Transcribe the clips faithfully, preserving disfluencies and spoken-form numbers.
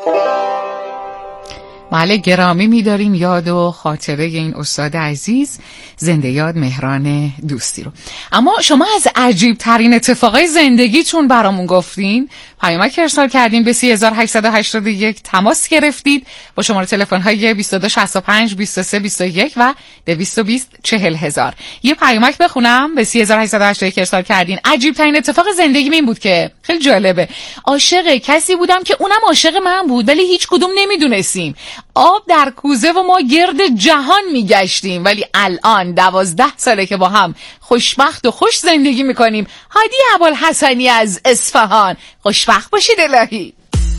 بله، گرامی می‌داریم یاد و خاطره این استاد عزیز، زنده یاد مهران دوستی رو. اما شما از عجیب ترین اتفاقای زندگیتون برامون گفتین، پیامک ارسال کردین به سی هزار و هشتصد و هشتاد و یک، تماس گرفتید با شماره تلفن‌های بیست و دو شصت و پنج بیست و سه بیست و یک و دویست و بیست چهل هزار. یه پیامک بخونم. به سی هزار و هشتصد و هشتاد و یک ارسال کردین. عجیب ترین اتفاق زندگیم این بود که خیلی جالبه. عاشق کسی بودم که اونم عاشق من بود، ولی هیچ کدوم نمیدونستیم. آب در کوزه و ما گرد جهان میگشتیم، ولی الان دوازده ساله که با هم خوشبخت و خوش زندگی میکنیم. هادی ابوالحسنی از اصفهان، خوشبخت باشید الهی.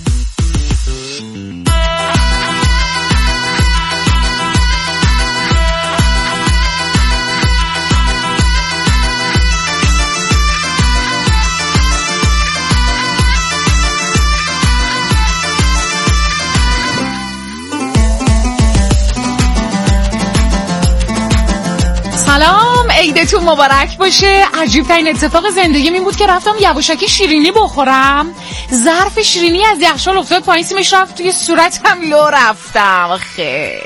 سلام، عیدتون مبارک باشه. عجیب ترین اتفاق زندگیم این بود که رفتم یواشکی شیرینی بخورم، ظرف شیرینی از یخچال افتاد پایین، سیمش رفت توی صورتم، لو رفتم. خیلی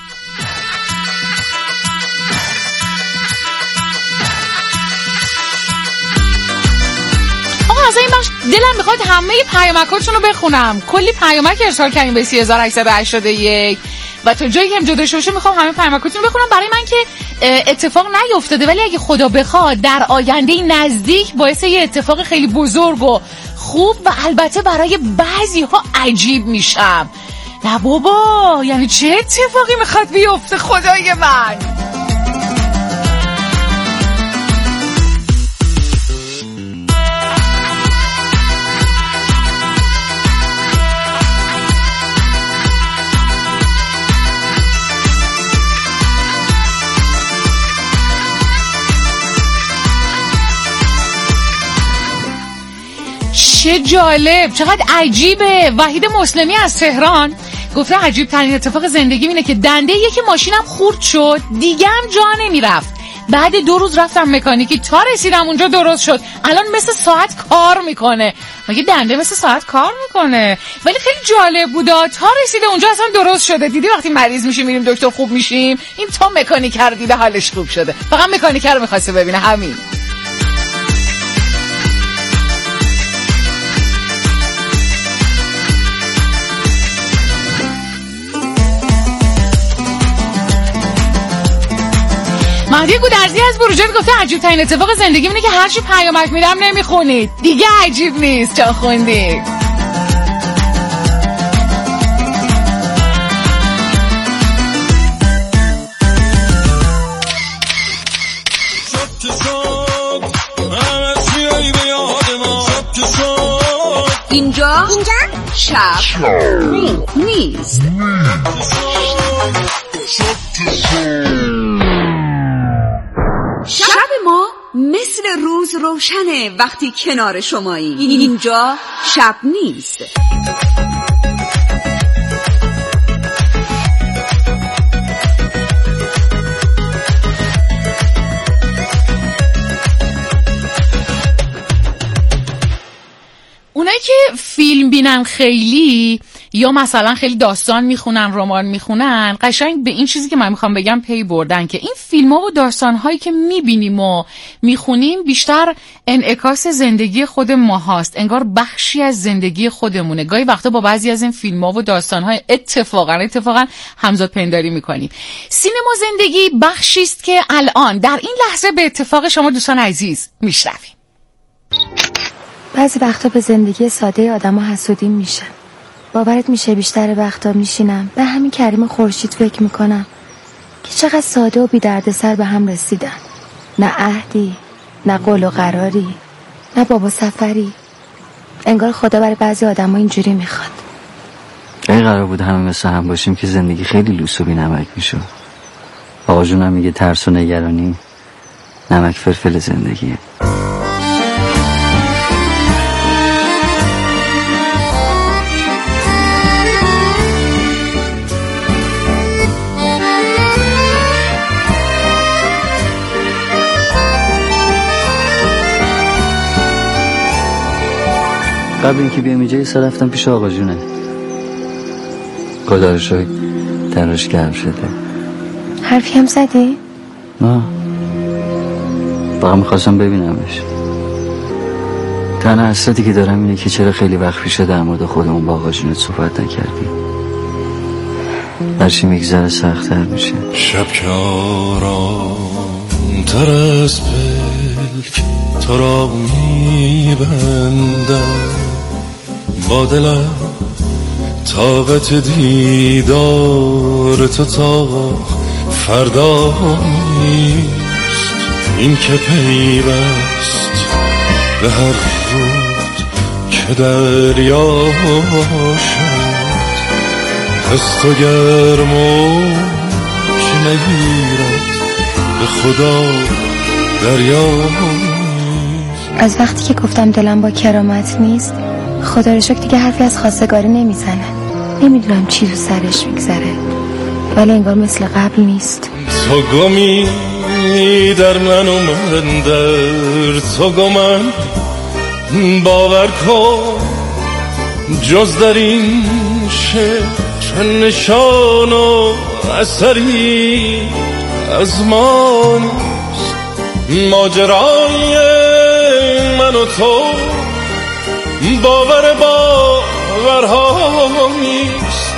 آقا از این بخش دلم میخواد همه پیامکاتون رو بخونم. کلی پیامک ارسال کردیم به سی هزار و هشتصد و هشتاد و یک و تا جایی که هم جدا شوشه میخوام همه پیامکاتون رو بخونم. برای من که اتفاق نیفتاده، ولی اگه خدا بخواد در آینده نزدیک باعث یه اتفاق خیلی بزرگ و خوب و البته برای بعضی ها عجیب میشم. نه بابا، یعنی چه اتفاقی میخواد بیفته خدای من؟ چه جالب، چقدر عجیبه. وحید مسلمی از تهران گفته عجیب ترین اتفاق زندگی اینه که دنده یکی ماشینم خورد شد، دیگه هم جا نمیرفت. بعد دو روز رفتم مکانیکی، تا رسیدم اونجا درست شد. الان مثل ساعت کار میکنه. مگه دنده مثل ساعت کار میکنه؟ ولی خیلی جالب بوده، تا رسیده اونجا اصلا درست شده. دیدی وقتی مریض میشیم میریم دکتر خوب میشیم، این تا مکانیکر دیده حالش خوب شده. فقط مکانیکر رو میخواسته ببینه، همین. مهدی گودرزی از بروجرد گفته عجیب ترین اتفاق زندگی اینه که هر چی پیامک میدم نمیخونید. دیگه عجیب نیست، چون خوندید. اینجا اینجا شب نیست. شب ما مثل روز روشنه وقتی کنار شمایی. اینجا شب نیست. اونایی که فیلم بینن خیلی، یا مثلا خیلی داستان میخونن، رمان میخونن، قشنگ به این چیزی که من میخوام بگم پی بردن که این فیلم ها و داستان هایی که میبینیم و میخونیم بیشتر انعکاس زندگی خود ما هست، انگار بخشی از زندگی خودمونه. گاهی وقتا با بعضی از این فیلم ها و داستان های اتفاقا اتفاقا همزاد پنداری میکنیم. سینما زندگی بخشی است که الان در این لحظه به اتفاق شما دوستان عزیز میشنویم. بعضی وقتا به زندگی ساده آدم ها حسودیم میشه. باورت میشه بیشتر وقتا میشینم به همین کریم خورشید فکر میکنم که چقدر ساده و بی دردسر به هم رسیدن. نه عهدی، نه قول و قراری، نه بابا سفری. انگار خدا برای بعضی آدم ها اینجوری میخواد. اگه قرار بود همه مثل هم باشیم که زندگی خیلی لوس و بی نمک میشه. آقا جونم میگه ترس و نگرانی نمک فلفل زندگیه. قبل اینکه بیام اینجا یه سر رفتم پیش آقا جونه. خدا رو شکر درش گرم شده. حرفی هم زدی؟ نه، فقط میخواستم ببینمش. تنها حسرتی که دارم اینه که چرا خیلی وقت پیشه در مورد خودمون با آقا جونت صحبت نکردیم. هرچی میگذره سخت‌تر میشه. شب که آرام تر از پلک تو را میبندم، با دلم طاقت دیدار تو تا فردا نیست. این که پیوست به هر رود که دریا شد، دست و گرموش نگیرد به خدا دریا. از وقتی که گفتم دلم با کرامت نیست، خدا رو شکر دیگه حرفی از خواستگاری نمیزنه. نمیدونم چی تو سرش میگذره، ولی انگار مثل قبل نیست. تو گمی در من و من در تو گمن، باور کن جز در این شعر چه نشان و اثری از ما نیست. ماجرای من و تو باور باورها نیست،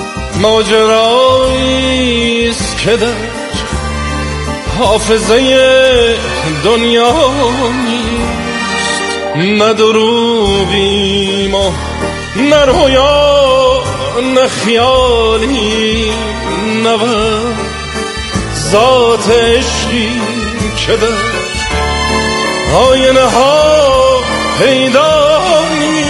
ماجراییست که در حافظه دنیا نیست. نه دروغیم و نه رویا نه خیالی، نه ذات عشقی که در آینه ها پیدا نیست.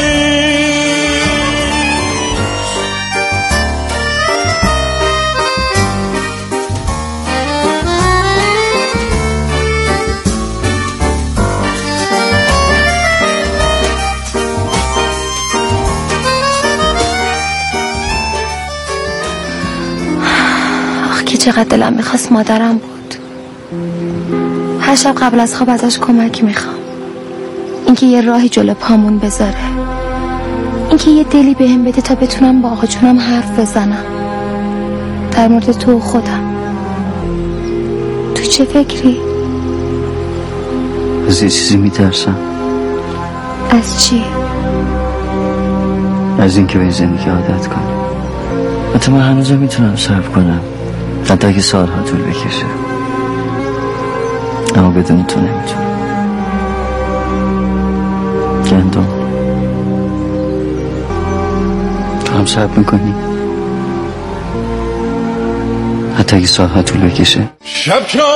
آخ که چقدر دلم میخواست مادرم بود. هر شب قبل از خواب ازش کمک میخوام، اینکه یه راهی جلو پامون بذاره، اینکه یه دلی بهم بده تا بتونم با آقا جونم حرف بزنم در مورد تو و خودم. تو چه فکری؟ از یه چیزی میترسم. از چی؟ از اینکه به این زندگی عادت کنم. حتی من هنوز میتونم صبر کنم، حتی اگه سالها طول بکشه، اما بدون تو نمیتونم. گندم تو هم صبر میکنی حتی اگه سالها طول بکشه. شب که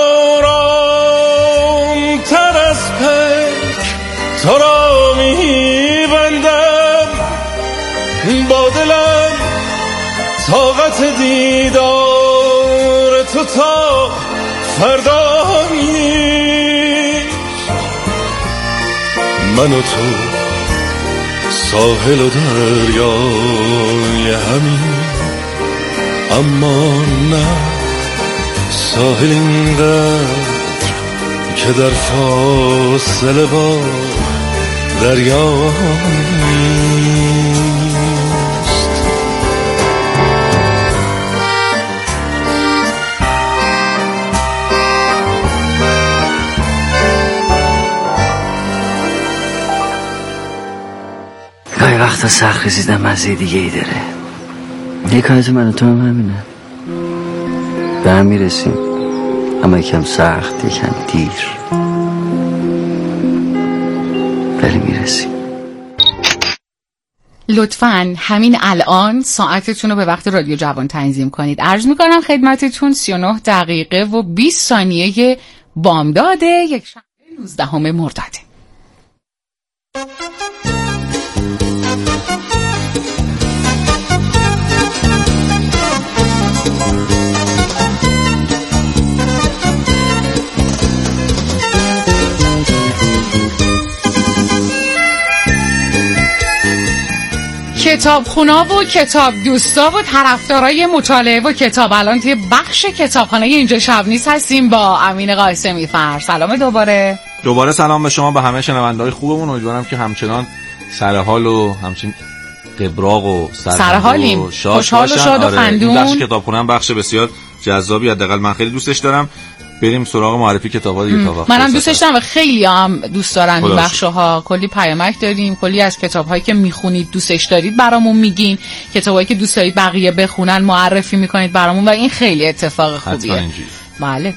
آرام تر از پک تو را میبندم، با دلم طاقت دیدار تو تا فردا نیست. من و تو ساحل و دریای همین، اما نه ساحل اینقدر که در فاصله با دریا نیست. گاهی وقتا سخت رسیدن مزه دیگه ای داره. حکایت من و تو هم همینه، به هم میرسیم، اما یکم سخت، یکم دیر، ولی میرسیم. لطفاً همین الان ساعتتون رو به وقت رادیو جوان تنظیم کنید. عرض میکنم خدمتتون سی و نه دقیقه و بیست ثانیه بامداد یک شنبه نوزدهم مرداد. کتاب خونا و کتاب دوستا و طرفدارای مطالعه و کتاب، الان توی بخش کتابخانه اینجا شب نیست هستیم با امین قاسمی فر. سلام دوباره. دوباره سلام به شما، به همه شنونده‌های خوبمون. امیدوارم که همچنان سر حال و همچنین قبراق و سرحالیم، و شاد خوشحال و شاد و آره. خندون. این بخش کتابخونه هم بخش بسیار جذابی، حداقل من خیلی دوستش دارم. بریم سراغ معرفی کتاب‌ها دیگه تا وقت. منم دوستش دارم و خیلی هم دوست دارن این بخش‌ها. کلی پیامک داریم، کلی از کتاب‌هایی که میخونید دوستش دارید برامون میگین، کتابایی که دوست دارید بقیه بخونن معرفی میکنید برامون و این خیلی اتفاق خوبیه. بله.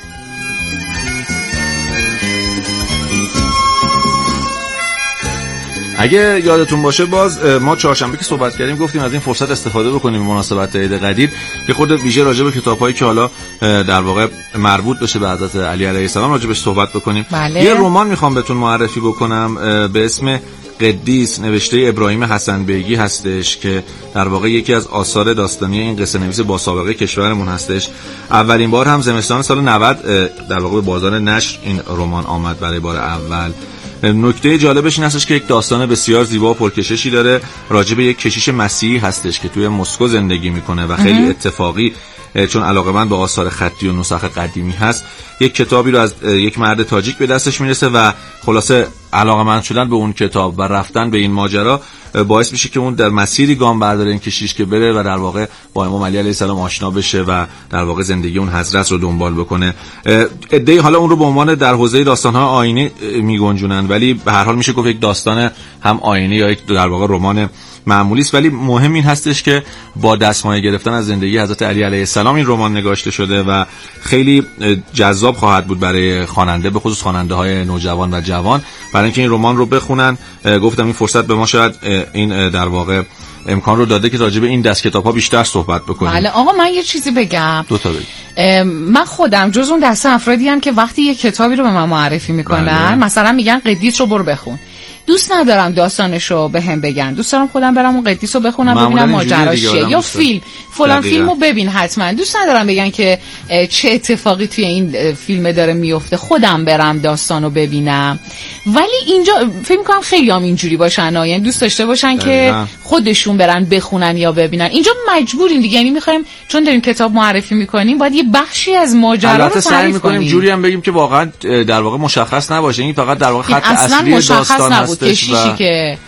اگه یادتون باشه باز ما چهارشنبه که صحبت کردیم گفتیم از این فرصت استفاده بکنیم به مناسبت عید قدیر که خود ویژه راجع به کتاب‌هایی که حالا در واقع مربوط بشه به حضرت علی علیه السلام راجع بهش صحبت بکنیم. بله. یه رمان میخوام بهتون معرفی بکنم به اسم قدیس، نوشته ابراهیم حسن بیگی هستش که در واقع یکی از آثار داستانی این قصه نویس با سابقه کشورمون هستش. اولین بار هم زمستان سال نود در واقع به بازار نشر این رمان آمد برای بار اول. نکته جالبش این هستش که یک داستان بسیار زیبا و پرکششی داره، راجع به یک کشیش مسیحی هستش که توی مسکو زندگی میکنه و خیلی اتفاقی چون علاقه‌مند به آثار خطی و نسخ قدیمی هست یک کتابی رو از یک مرد تاجیک به دستش میرسه و خلاصه علاقه‌مند شدن به اون کتاب و رفتن به این ماجرا باعث میشه که اون در مسیری گام برداره این کشیش که بره و در واقع با امام علی علیه السلام آشنا بشه و در واقع زندگی اون حضرت رو دنبال بکنه. ایده حالا اون رو به عنوان در حوزه داستان‌های آیینی میگنجونن، ولی به هر حال میشه گفت یک داستان هم آیینی یا یک در واقع رمان معمولی است، ولی مهم این هستش که با دستمایه گرفتن از زندگی حضرت علی علیه السلام این رمان نگاشته شده و خیلی جذاب خواهد بود برای خواننده، به خصوص خواننده‌های نوجوان و جوان، برای اینکه این رمان رو بخونن. گفتم این فرصت به ما شاید این در واقع امکان رو داده که راجع به این دست کتاب‌ها بیشتر صحبت بکنیم. بله آقا من یه چیزی بگم. دو تا بگم. من خودم جز اون دسته افرادی ام که وقتی یه کتابی رو به من معرفی میکنن بله. مثلا میگن قدیس رو برو بخون، دوست ندارم داستانشو به هم بگن، دوست دارم خودم برم اون قدیس رو بخونم ببینم ماجراش چیه، یا فیلم فلان فیلمو ببین حتما. دوست ندارم بگن که چه اتفاقی توی این فیلم داره میفته، خودم برم داستانو ببینم. ولی اینجا فکر می‌کنم خیلی هم اینجوری باشن، یعنی دوست داشته باشن که خودشون برن بخونن یا ببینن. اینجا مجبوریم دیگه، یعنی می‌خوایم چون داریم کتاب معرفی می‌کنیم باید یه بخشی از ماجرا رو تعریف کنیم. جوری هم بگیم که واقعا در واقع مشخص نباشه، این فقط در واقع خط اصلی داستان هست. کشیشی که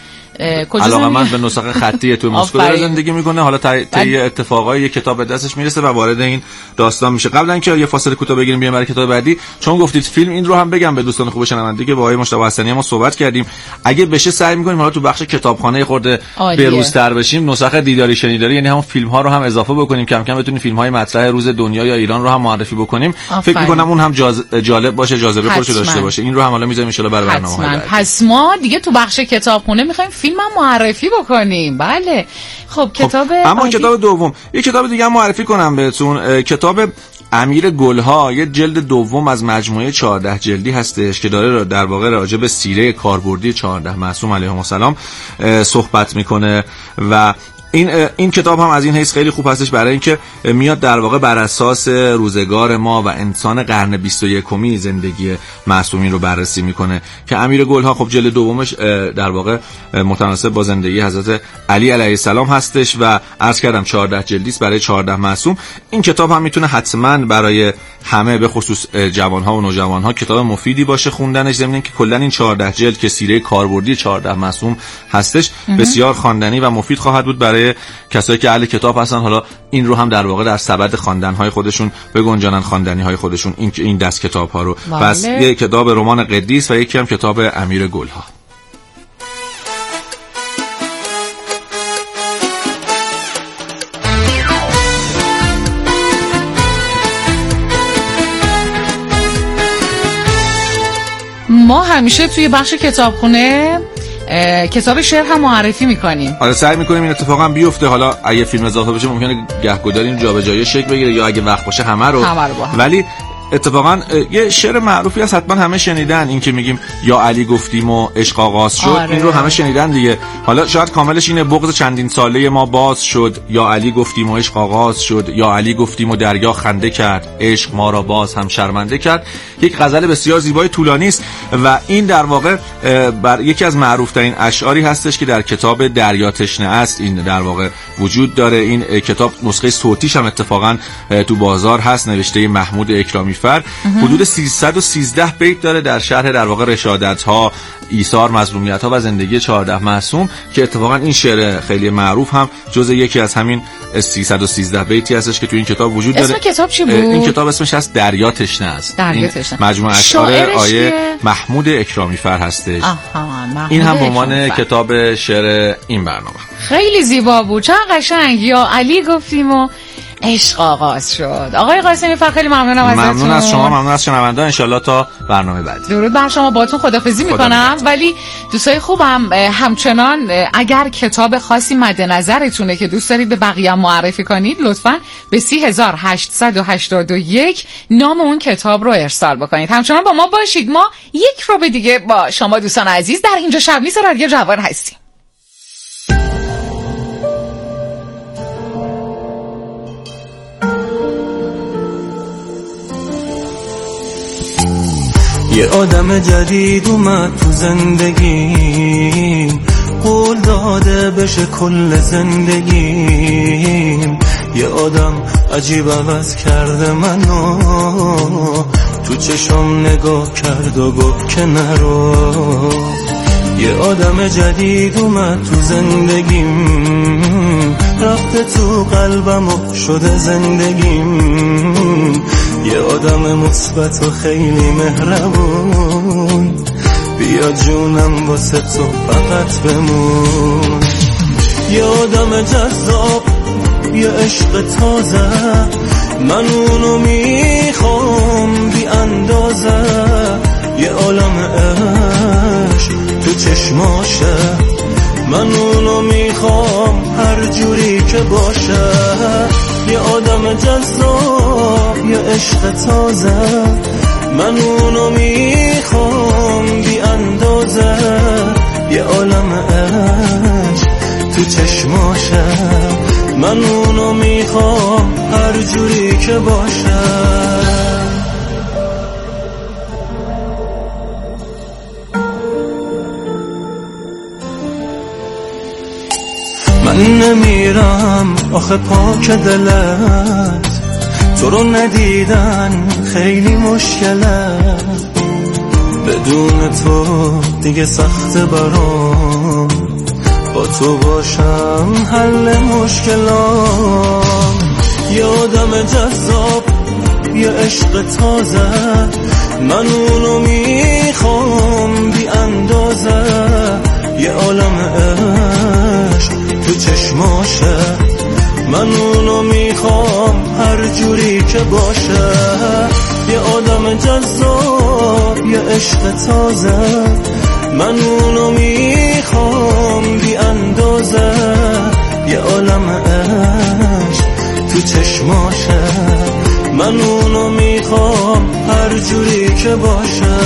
علاقه من به نسخه خطی تو مسکو داره زندگی میکنه، حالا طی اتفاقای یک کتاب دستش میرسه و وارد این داستان میشه. قبل اینکه یه فاصله کوتاه بگیریم بریم برای کتاب بعدی، چون گفتید فیلم، این رو هم بگم به دوستان خوب شنونده که با آقای مجتبی حسنی ما صحبت کردیم، اگه بشه سعی میکنیم حالا تو بخش کتابخانه خورده بروزتر بشیم، نسخه دیداری شنیداری، یعنی همون فیلم ها رو هم اضافه بکنیم، کم کم بتونیم فیلم های مطرح روز دنیا یا ایران رو هم معرفی بکنیم. فکر میکنم اون هم جاز... جالب باشه، جاذبه خودش داشته باشه. این رو هم حالا میذاریم ان شاء الله برای برنامه‌های بعد. پس ما دیگه تو بخش کتابخونه میخوایم فیلم هم معرفی بکنیم. بله خب کتاب خب. اما آدی... کتاب دوم، یه کتاب دیگه هم معرفی کنم بهتون، کتاب امیر گلها، یه جلد دوم از مجموعه چهارده جلدی هستش که داره در واقع راجع به سیره کاربردی چهارده معصوم علیهم السلام صحبت میکنه و این این کتاب هم از این حیث خیلی خوب هستش برای اینکه میاد در واقع بر اساس روزگار ما و انسان قرن بیست و یکمی زندگی معصومین رو بررسی میکنه که امیر گلها خب جلد دومش در واقع متناسب با زندگی حضرت علی علیه السلام هستش و عرض کردم چهارده جلدی است برای چهارده معصوم. این کتاب هم میتونه حتما برای همه به خصوص جوانها و نوجوانها کتاب مفیدی باشه خوندنش، ضمن که کلا این چهارده جلد که سیره کاربردی چهارده معصوم هستش بسیار خواندنی و مفید خواهد بود برای کسایی که اهل کتاب هستن. حالا این رو هم در واقع در سبد خواندن‌های خودشون بگنجانن، خواندنی‌های خودشون این این دست کتاب‌ها رو. پس یک کتاب رمان قدیس و یکی هم کتاب امیر گلها. ما همیشه توی بخش کتابخونه کتاب شعر هم معرفی میکنیم. آره سعی میکنیم این اتفاق هم بیفته. حالا اگه فیلم اضافه بشه ممکنه گهگداری این جابجایی شکل بگیره یا اگه وقت باشه همه رو, همه رو ولی اتفاقا یه شعر معروفی هست حتما همه شنیدن، این که میگیم یا علی گفتیم و عشق آغاز شد. آره. این رو همه شنیدن دیگه. حالا شاید کاملش اینه بغض چندین ساله ما باز شد، یا علی گفتیم و عشق آغاز شد، یا علی گفتیم و دریا خنده کرد، عشق ما را باز هم شرمنده کرد. یک غزل بسیار زیبای طولانی است و این در واقع بر یکی از معروف ترین اشعاری هستش که در کتاب دریا تشنه است این در واقع وجود داره. این کتاب نسخه صوتیش هم اتفاقا تو بازار هست، نوشته محمود اکرامی اکرامیفر حدود سیصد و سیزده بیت داره در شرح در واقع رشادت‌ها، ایثار، مظلومیت‌ها و زندگی چهارده معصوم که اتفاقا این شعر خیلی معروف هم جزء یکی از همین سیصد و سیزده بیتی هستش که تو این کتاب وجود داره. اسم کتاب چی بود؟ این کتاب اسمش از دریا تشنه است. دریا تشنه. مجموعه اشعار آیه محمود اکرامیفر هستش. این هم به عنوان کتاب شعر این برنامه. خیلی زیبا بود، چه قشنگ. یا علی گفتیم و عشق آغاز شد. آقای قاسمی فر خیلی ممنونم ازتون. ممنون از شما، ممنون از شنوندگان. ان شاءالله تا برنامه بعدی. درود بر شما. باهاتون خدافظی میکنم. ولی دوستای خوبم همچنان اگر کتاب خاصی مد نظرتونه که دوست دارید به بقیه معرفی کنید لطفاً به سی هزار هشتصد و هشتاد و یک نام اون کتاب رو ارسال بکنید. همچنان با ما باشید. ما یک رو به دیگه با شما دوستان عزیز در اینجا شب نیست رادیو جوان هستیم. یه آدم جدید اومد تو زندگیم، قول داده بشه کل زندگیم. یه آدم عجیب عوض کرده منو، تو چشم نگاه کرد و گفت که نرو. یه آدم جدید اومد تو زندگیم، رفته تو قلبم و شده زندگیم. یه آدم مثبت و خیلی مهربون، بیا جونم واسه تو فقط بمون. یه آدم جذاب، یه عشق تازه، من اونو میخوام بی اندازه. یه عالم عشق تو چشماشه، من اونو میخوام هر جوری که باشه. یه آدم جذاب، یه عشق تازه، من اونو میخوام بی اندازه. یه عالم عشق تو چشماشه، من اونو میخوام هر جوری که باشه. من نمیرم آخه پاک دلت، تو رو ندیدن خیلی مشکله. بدون تو دیگه سخت برام، با تو باشم حل مشکلام. یه آدم جذاب، یه عشق تازه، من اونو میخوام بی اندازه. یه عالم عشق تو چشماشه، من اونو میخوام هر جوری که باشه. یه آدم جذاب، یه عشق تازه، من اونو میخوام بی اندازه. یه عالم عشق تو چشماشه، من اونو میخوام هر جوری که باشه.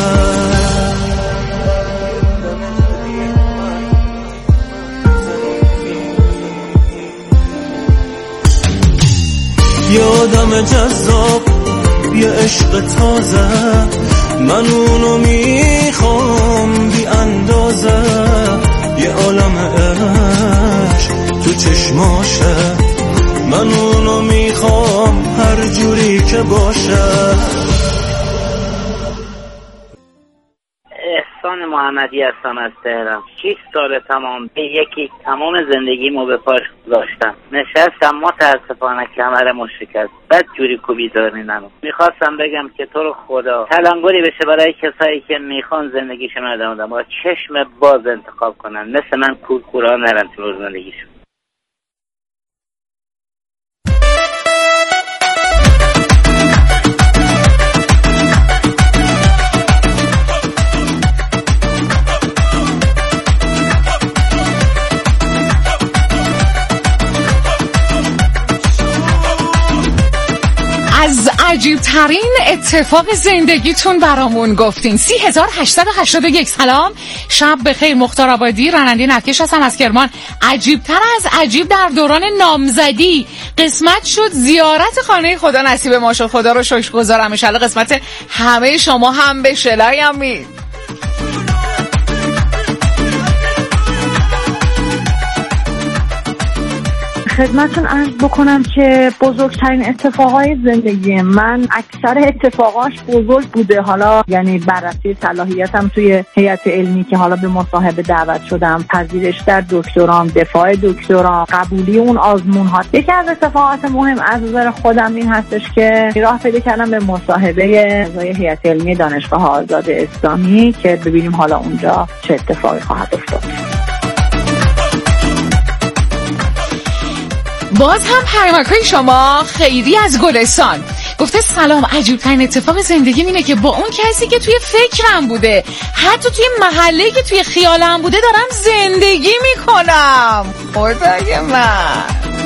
یه آدم جذاب، یه عشق تازه، من اونو میخوام بی اندازه. یه عالم عشق تو چشماشه، من اونو میخوام هر جوری که باشه. احسان محمدی هستم از تهران. شش سال تمام به یکی تمام زندگیمو به پاش گذاشتم. نشستم متاسفانه کمرم شکست. بد جوری کوبیدارینم. میخواستم بگم که تو رو خدا تلنگری بشه برای کسایی که میخوان زندگیشون رو ادامه بدن، با چشم باز انتخاب کنن، مثل من کورکورا نرن تو زندگیشون. از عجیب ترین اتفاق زندگیتون برامون گفتین. سی هزار هشتصد و هشتاد و یک. سلام، شب بخیر. مختار آبادی راننده نفکش هستم از کرمان. عجیب تر از عجیب در دوران نامزدی قسمت شد زیارت خانه خدا نصیب ما شد. خدا رو شکر گذارم. ان شاءالله قسمت همه شما هم بشه. لایمید. خدمتتون عرض بکنم که بزرگترین اتفاقای زندگی من اکثر اتفاقاش بزرگ بوده. حالا یعنی بررسی صلاحیتم توی هیئت علمی که حالا به مصاحبه دعوت شدم، پذیرش در دکترام، دفاع دکترا، قبولی اون آزمون ها. یکی از اتفاقات مهم از نظر خودم این هستش که راه پیدا کردم به مصاحبه اعضای هیئت علمی دانشگاه آزاد اسلامی که ببینیم حالا اونجا چه اتفاقی خواهد افتاد. باز هم پیامک‌های شما خیری از گلستان گفته سلام، عجیب‌ترین اتفاق زندگی اینه که با اون کسی که توی فکرم بوده، حتی توی محله‌ای که توی خیالم بوده، دارم زندگی میکنم. خدای من.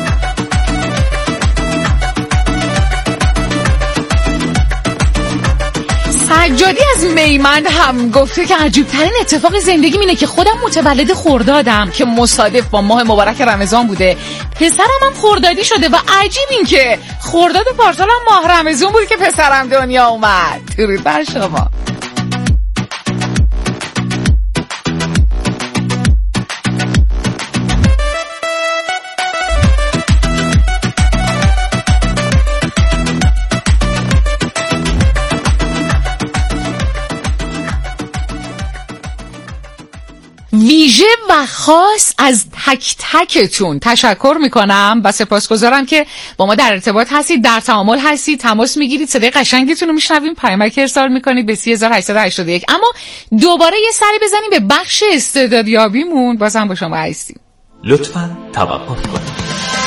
سجادی از میمند هم گفته که عجیب‌ترین اتفاق زندگی اینه که خودم متولد خردادم که مصادف با ماه مبارک رمضان بوده. پسرم هم خردادی شده و عجیب این که خرداد پارسال هم ماه رمضان بود که پسرم دنیا اومد. درود بر شما. ویژه و خاص از تک تکتون تشکر میکنم و سپاسگزارم که با ما در ارتباط هستید، در تعامل هستید، تماس میگیرید، صدای قشنگتون رو میشنویم، پیامک ارسال میکنید به سه هزار و هشتصد و هشتاد و یک. اما دوباره یه سری بزنیم به بخش استعدادیابیمون. بازم با شما هستیم. لطفاً توقف کنید.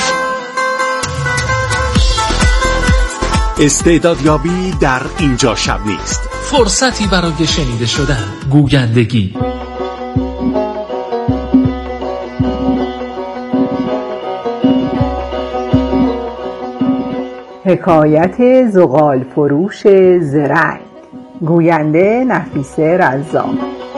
استعدادیابی در اینجا شب نیست. فرصتی برای شنیده شدن، گویندگی. حکایت زغال فروش زرنگ. گوینده نفیسه رزاق.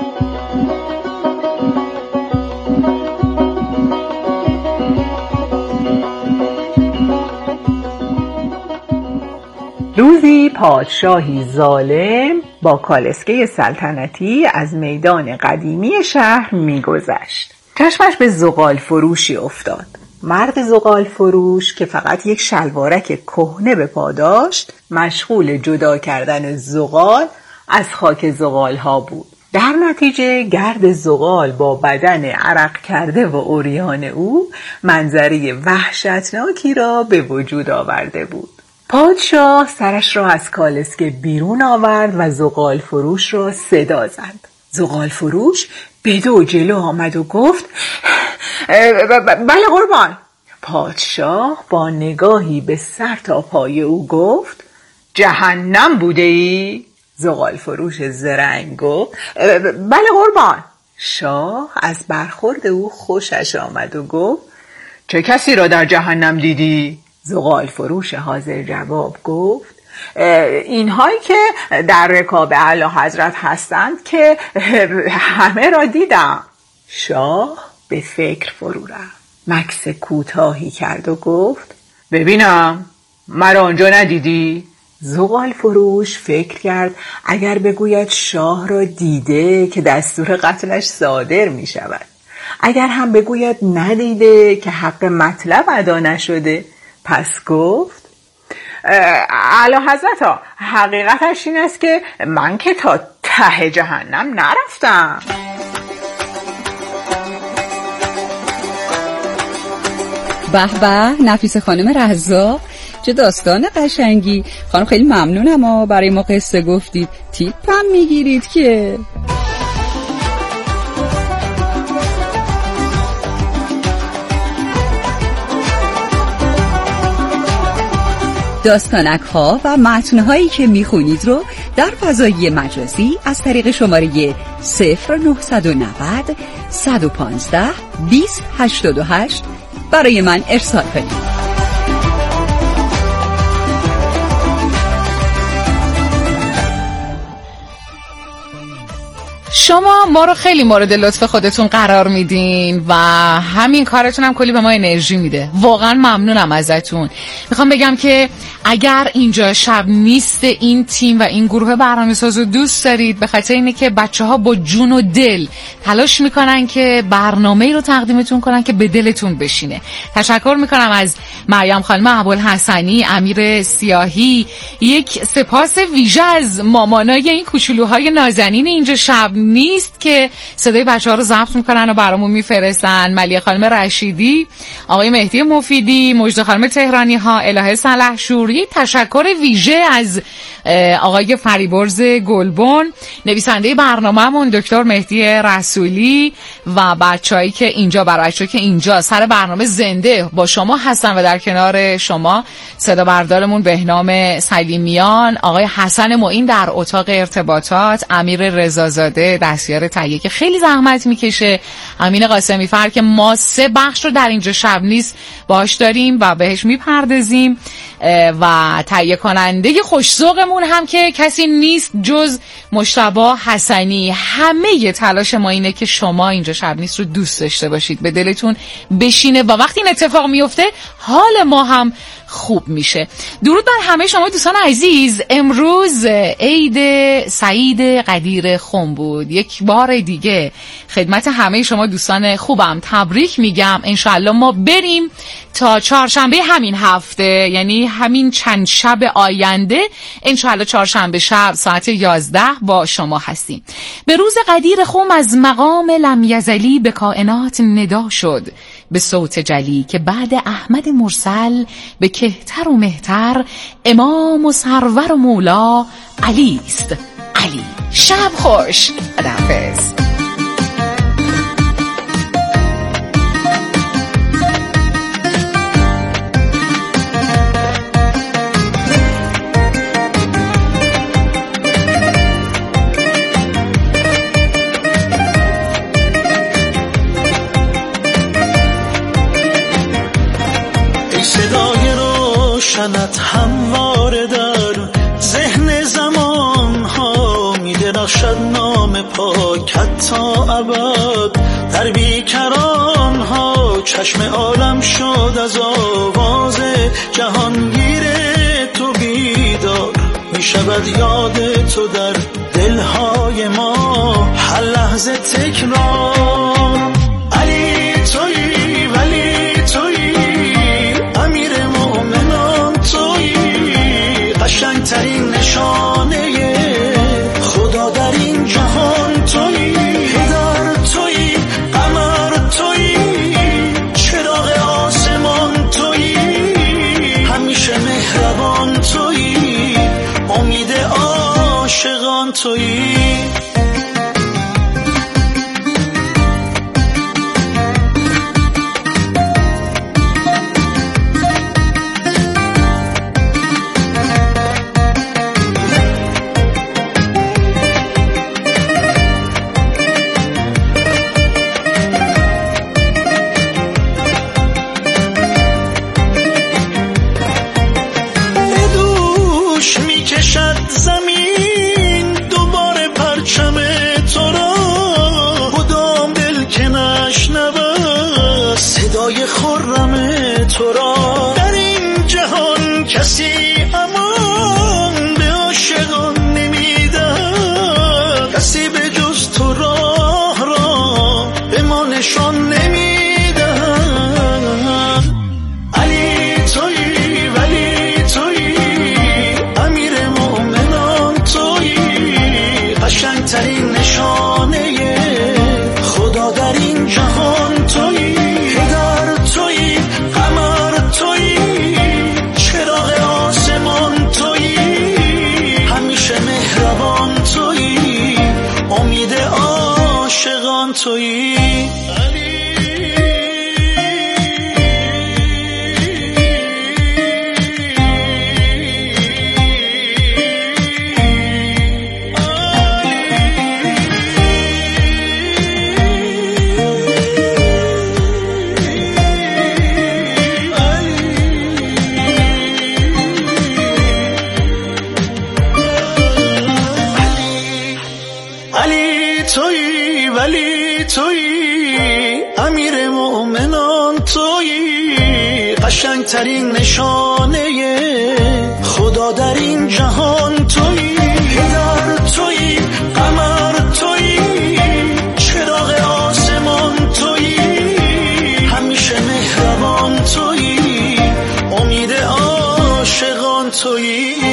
روزی پادشاهی ظالم با کالسکه سلطنتی از میدان قدیمی شهر می‌گذشت. چشمش به زغال فروشی افتاد. مرد زغال فروش که فقط یک شلوارک کهنه به پا داشت، مشغول جدا کردن زغال از خاک زغال ها بود. در نتیجه گرد زغال با بدن عرق کرده و عریان او منظره وحشتناکی را به وجود آورده بود. پادشاه سرش را از کالسکه بیرون آورد و زغال فروش را صدا زد. زغال فروش بدو جلو آمد و گفت بله قربان. پادشاه با نگاهی به سر تا پای او گفت جهنم بوده ای؟ زغال فروش زرنگ گفت بله قربان. شاه از برخورد او خوشش آمد و گفت چه کسی را در جهنم دیدی؟ زغال فروش حاضر جواب گفت اینهایی که در رکاب اعلی حضرت هستند که همه را دیدم. شاه به فکر فرو رفت. مکث کوتاهی کرد و گفت ببینم مرا آنجا ندیدی؟ زغال فروش فکر کرد اگر بگوید شاه را دیده که دستور قتلش صادر می شود، اگر هم بگوید ندیده که حق مطلب ادا نشده، پس گفت اعلی حضرت ها حقیقتش این است که من که تا ته جهنم نرفتم. به به نفیسه خانم رزاق، چه داستان قشنگی. خانم خیلی ممنونم ها برای ما قصه گفتید، تیپم میگیرید که. داستانک ها و متن هایی که میخونید رو در فضایی مجازی از طریق شماره صفر نهصد و نود صد و پانزده بیست هشتاد و هشت برای من ارسال کنید. شما ما رو خیلی مورد لطف خودتون قرار میدین و همین کارتون هم کلی به ما انرژی میده. واقعا ممنونم ازتون. میخوام بگم که اگر اینجا شب نیست این تیم و این گروه برنامه‌ساز رو دوست دارید، به خاطر اینه که بچه‌ها با جون و دل تلاش میکنن که برنامه‌ای رو تقدیمتون کنن که به دلتون بشینه. تشکر میکنم از مریم خانم ابوالحسنی، امیر سیاهی. یک سپاس ویژه از مامانای این کوچولوهای نازنین اینجا شب نیست که صدای بچه‌ها رو ضبط میکنن و برامون میفرستن. ملیه خانم رشیدی، آقای مهدی مفیدی، مجد خانم تهرانی ها، الهه سلحشور. یک تشکر ویژه از آقای فریبرز گلبن، نویسنده برنامه‌مون دکتر مهدی رسولی و بچه‌هایی که اینجا برای بچه‌ها که اینجا سر برنامه زنده با شما هستن و در کنار شما صدا بردارمون بهنام سلیمیان، آقای حسن معین در اتاق ارتباطات، امیر رضازاده دستیار تهیه که خیلی زحمت میکشه، امین قاسمی فر که ما سه بخش رو در اینجا شب نیست باهاش داریم و بهش میپردازیم و تهیه کننده خوش‌ذوقمون هم که کسی نیست جز مجتبی حسنی. همه ی تلاش ما اینه که شما اینجا شب نیست رو دوست داشته باشید، به دلتون بشینه و وقتی این اتفاق میفته حال ما هم خوب میشه. درود بر همه شما دوستان عزیز. امروز عید سعید قدیر خم بود. یک بار دیگه خدمت همه شما دوستان خوبم تبریک میگم. انشالله ما بریم تا چهارشنبه همین هفته، یعنی همین چند شب آینده، انشالله چهارشنبه شب ساعت یازده با شما هستیم. به روز قدیر خم از مقام لم یزلی به کائنات ندا شد به صوت جلی که بعد احمد مرسل به کهتر و مهتر امام و سرور و مولا علی است. علی شب خوش. خداحافظ. روشنت همواره در ذهن زمان ها می درخشد نام پاکت تا ابد. در بیکران ها چشم عالم شد از آواز جهانگیر تو بیدار. می شود یاد تو در دلهای ما هر لحظه تکرار. علی تویی ولی تویی امیر مومنان تویی، قشنگترین نشانه خدا در این جهان تویی. پدر تویی قمر تویی چراغ آسمان تویی، همیشه مهربان تویی امید عاشقان تویی. تو را در این جهان کسی امان به عاشقان نمیدهد، کسی به جز تو راه را به ما نشان نمیدهد. علی تویی ولی تویی امیر مومنان بهترین نشانه خدا در این جهان تویی، پدر تویی، قمر تویی، چراغ آسمان تویی، همیشه مهربان تویی، امید عاشقان تویی.